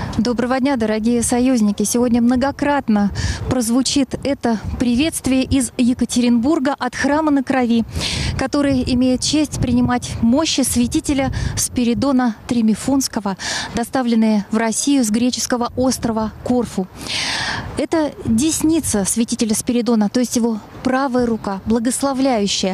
Доброго дня, дорогие союзники! Сегодня многократно прозвучит это приветствие из Екатеринбурга от храма на Крови, который имеет честь принимать мощи святителя Спиридона Тримифунского, доставленные в Россию с греческого острова Корфу. Это десница святителя Спиридона, то есть его правая рука, благословляющая.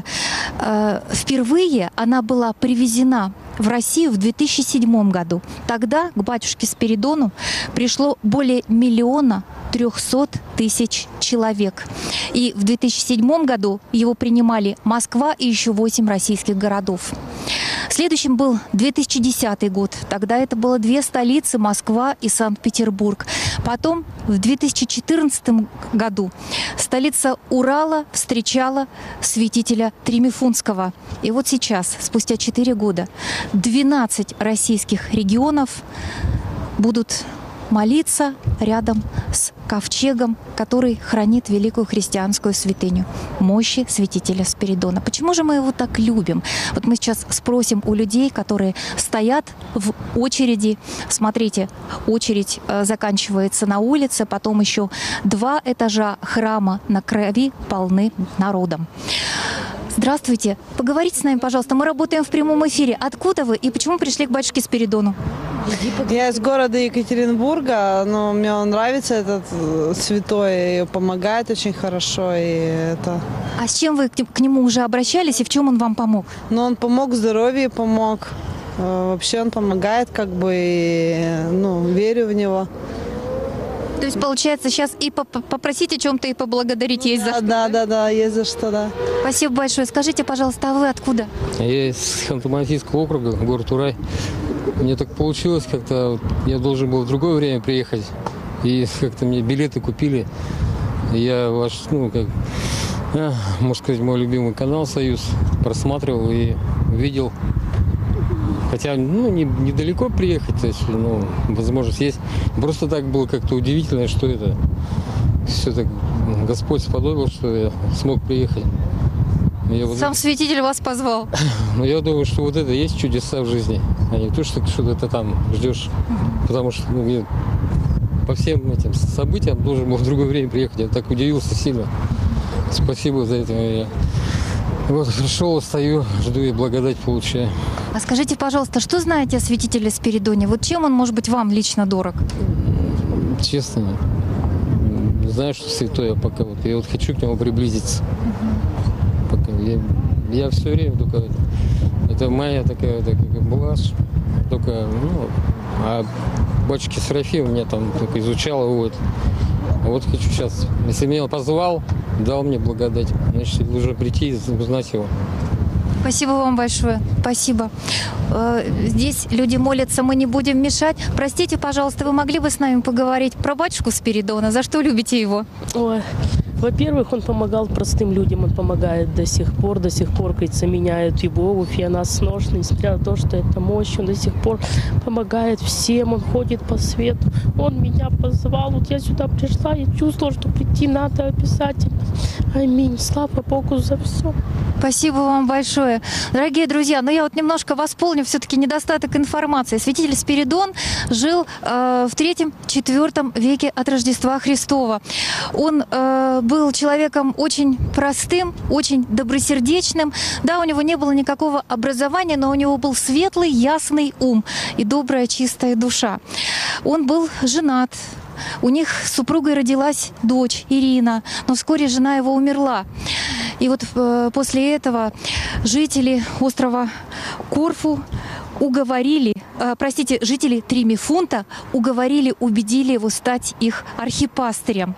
Впервые она была привезена в Россию в 2007 году. Тогда к батюшке Спиридону пришло более 1 300 000 человек. И в 2007 году его принимали Москва и еще 8 российских городов. Следующим был 2010 год. Тогда это было 2 столицы, Москва и Санкт-Петербург. Потом в 2014 году столица Урала встречала святителя Тримифунского. И вот сейчас, спустя 4 года, 12 российских регионов будут молиться рядом с ковчегом, который хранит великую христианскую святыню, мощи святителя Спиридона. Почему же мы его так любим? Вот мы сейчас спросим у людей, которые стоят в очереди. Смотрите, очередь заканчивается на улице, потом еще 2 этажа храма на Крови полны народом. Здравствуйте. Поговорите с нами, пожалуйста. Мы работаем в прямом эфире. Откуда вы и почему пришли к батюшке Спиридону? Я из города Екатеринбурга, но мне он нравится, этот святой, и помогает очень хорошо. И это... А с чем вы к нему уже обращались и в чем он вам помог? Ну, он помог в здоровье, помог. Вообще он помогает, как бы, и, верю в него. То есть, получается, сейчас и попросить о чем-то, и поблагодарить есть за что? Да, есть за что, да. Спасибо большое. Скажите, пожалуйста, а вы откуда? Я из Ханты-Мансийского округа, город Урай. Мне так получилось, как-то я должен был в другое время приехать, и как-то мне билеты купили. Я ваш, можно сказать, мой любимый канал «Союз» просматривал и видел. Хотя, недалеко приехать, то есть, возможность есть. Просто так было как-то удивительно, что это все так Господь сподобил, что я смог приехать. Сам святитель вас позвал. Я думаю, что вот это есть чудеса в жизни, а не то, что что-то там ждешь. Потому что по всем этим событиям должен был в другое время приехать. Я так удивился сильно. Спасибо за это. Я пришел, стою, жду и благодать получаю. А скажите, пожалуйста, что знаете о святителе Спиридоне? Вот чем он может быть вам лично дорог? Честно, не знаю, что святой, пока я хочу к нему приблизиться. Пока я все время только это моя такая блажь, только а батюшки Серафим меня там только изучал его. А вот хочу сейчас, если меня позвал, дал мне благодать, значит, нужно прийти и узнать его. Спасибо вам большое. Спасибо. Здесь люди молятся, мы не будем мешать. Простите, пожалуйста, вы могли бы с нами поговорить про батюшку Спиридона? За что любите его? Ой. Во-первых, он помогал простым людям, он помогает до сих пор, кажется, меняет его обувь, и она сношена, несмотря на то, что это мощь, он до сих пор помогает всем, он ходит по свету, он меня позвал, вот я сюда пришла, я чувствовала, что прийти надо обязательно. Аминь, слава Богу за все. Спасибо вам большое. Дорогие друзья, я немножко восполню все-таки недостаток информации. Святитель Спиридон жил в 3-4 веке от Рождества Христова. Он был человеком очень простым, очень добросердечным. Да, у него не было никакого образования, но у него был светлый, ясный ум и добрая, чистая душа. Он был женат. У них с супругой родилась дочь Ирина, но вскоре жена его умерла. И вот после этого жители острова Корфу жители Тримифунта убедили его стать их архипастырем.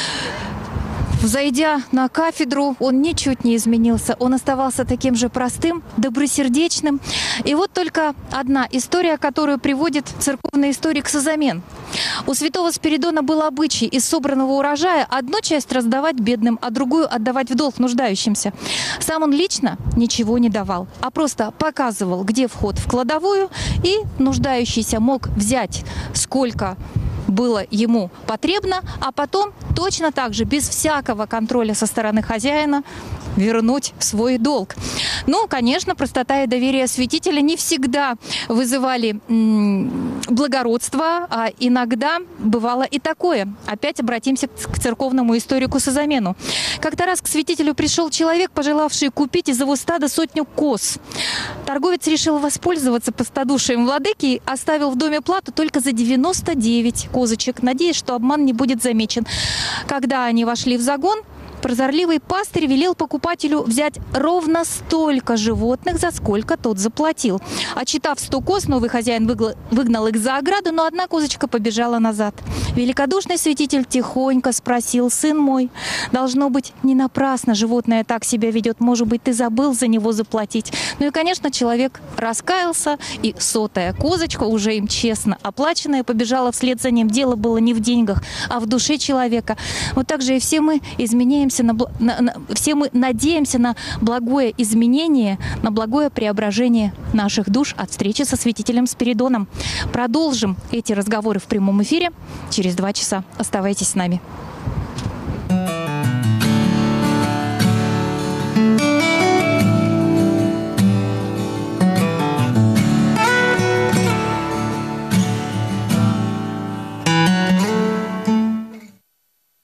Взойдя на кафедру, он ничуть не изменился. Он оставался таким же простым, добросердечным. И вот только одна история, которую приводит церковный историк Созамен. У святого Спиридона был обычай из собранного урожая одну часть раздавать бедным, а другую отдавать в долг нуждающимся. Сам он лично ничего не давал, а просто показывал, где вход в кладовую, и нуждающийся мог взять сколько было ему потребно, а потом точно так же, без всякого контроля со стороны хозяина, вернуть свой долг. Ну, конечно, простота и доверие святителя не всегда вызывали благородство, а иногда бывало и такое. Опять обратимся к церковному историку Созамену. Как-то раз к святителю пришел человек, пожелавший купить из его стада 100 коз. Торговец решил воспользоваться простодушием владыки и оставил в доме плату только за 99 козочек, надеясь, что обман не будет замечен. Когда они вошли в загон, прозорливый пастырь велел покупателю взять ровно столько животных, за сколько тот заплатил. Отчитав 100 коз, новый хозяин выгнал их за ограду, но одна козочка побежала назад. Великодушный святитель тихонько спросил: «Сын мой, должно быть, не напрасно животное так себя ведет. Может быть, ты забыл за него заплатить?» Ну и, конечно, человек раскаялся, и 100-я козочка, уже им честно оплаченная, побежала вслед за ним. Дело было не в деньгах, а в душе человека. Вот так же и все мы все мы надеемся на благое изменение, на благое преображение наших душ от встречи со святителем Спиридоном. Продолжим эти разговоры в прямом эфире через 2 часа. Оставайтесь с нами.